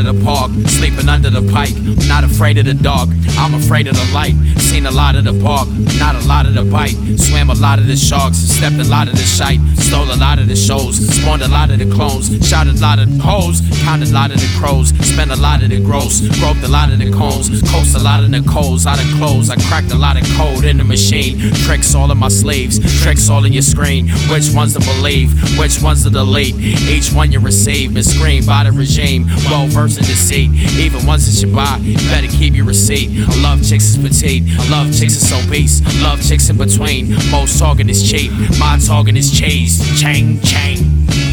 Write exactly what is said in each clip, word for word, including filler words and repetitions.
the park, sleeping under the pike. Not afraid of the dark, I'm afraid of the light. Seen a lot of the bark, not a lot of the bite. Swam a lot of the sharks, stepped a lot of the shite. Stole a lot of the shows, spawned a lot of the clones. Shot a lot of hoes, counted a lot of the crows. Spent a lot of the gross, groped a lot of the cones. Coast a lot of the coals, out of clothes. I cracked a lot of code in the machine. Tricks all in my sleeves, tricks all in your screen. Which ones to believe, which ones to delete. Each one you receive is screened by the regime. Well versed in deceit, even ones that you buy, you better keep your receipt. I love chicks is petite, I love chicks is obese. I love chicks in between, most talking is cheap. My talking is cheese, chain, chain.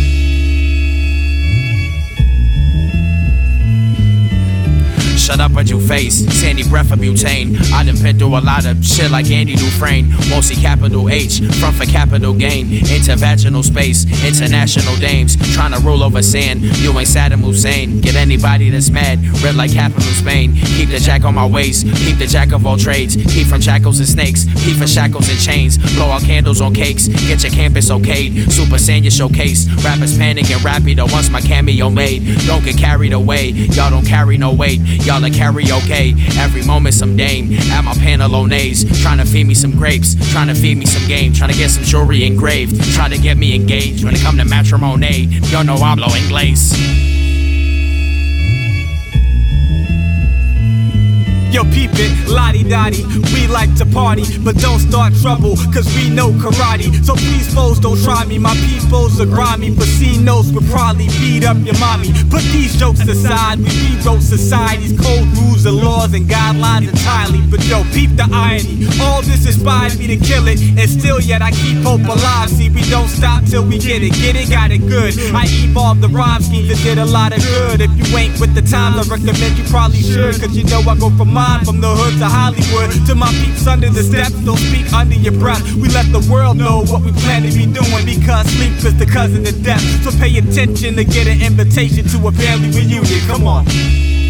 Shut up at your face, sandy breath of butane. I done been through a lot of shit like Andy Dufresne. Won't see capital H, front for capital gain. Intervaginal space, international dames. Tryna rule over sand, you ain't Saddam Hussein. Get anybody that's mad, red like capital Spain. Keep the jack on my waist, keep the jack of all trades. Keep from shackles and snakes, keep from shackles and chains. Blow out candles on cakes, get your campus okayed. Super Saiyan showcase, rappers panic and rapido once my cameo made. Don't get carried away, y'all don't carry no weight. Y'all are karaoke, every moment some dame. At my Pantalones, trying to feed me some grapes. Trying to feed me some game, trying to get some jewelry engraved. Try to get me engaged when it come to matrimony. Y'all know I'm blowing glaze. Yo, peep it, lottie-dottie, we like to party, but don't start trouble, cause we know karate. So please, foes, don't try me, my peoples are grimy. Casinos would probably beat up your mommy. Put these jokes aside, we rewrote society's code, rules and laws and guidelines entirely. But yo, peep the irony, all this inspired me to kill it, and still yet I keep hope alive. See, we don't stop till we get it, get it, got it good. I evolved the rhyme schemes that did a lot of good. If you ain't with the times, I recommend you probably should, cause you know I go for mine. From the hood to Hollywood, to my peeps under the steps, don't speak under your breath. We let the world know what we plan to be doing, because sleep is the cousin of death. So pay attention to get an invitation to a family reunion. Come on.